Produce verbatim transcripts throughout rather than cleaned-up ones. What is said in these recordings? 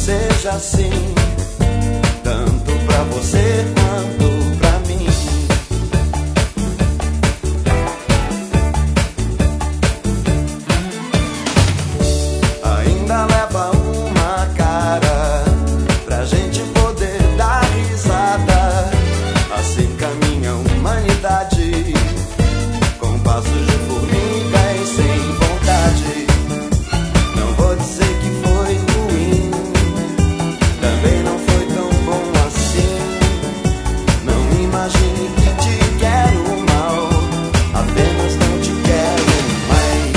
seja assim, tanto pra você quanto pra mim. Ainda leva uma cara pra gente poder dar risada. Assim caminha a humanidade, com passos de formiga e sem vontade. Não vou dizer que foi ruim, também não foi tão bom assim. Não imagine que te quero mal, apenas não te quero mais.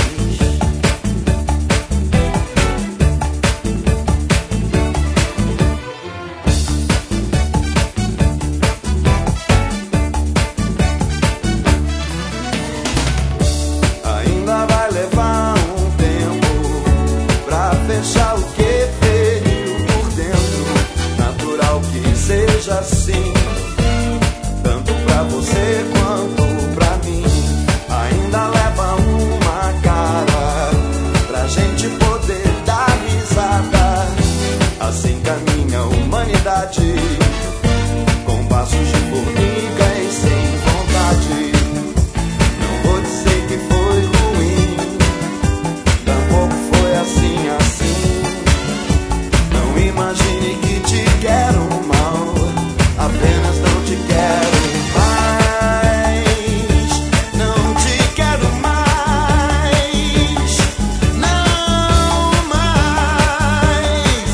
Ainda vai levar um tempo pra fechar o que veio por dentro. Natural que seja assim, tanto pra você quanto pra mim. Ainda leva uma cara pra gente poder dar risada. Assim caminha a humanidade, com passos de formiga e sem vontade. Não vou dizer que foi ruim, tampouco foi assim, assim. Não imagine que te quero mal, apenas não te quero mais. Não te quero mais, não mais.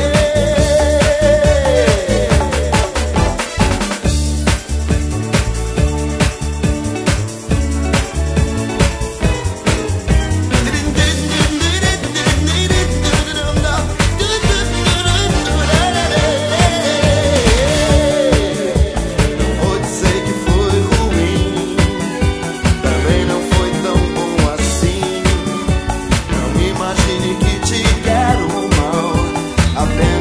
Não vou dizer que foi ruim, também não foi tão bom assim. Não imagine que te quero mal, apenas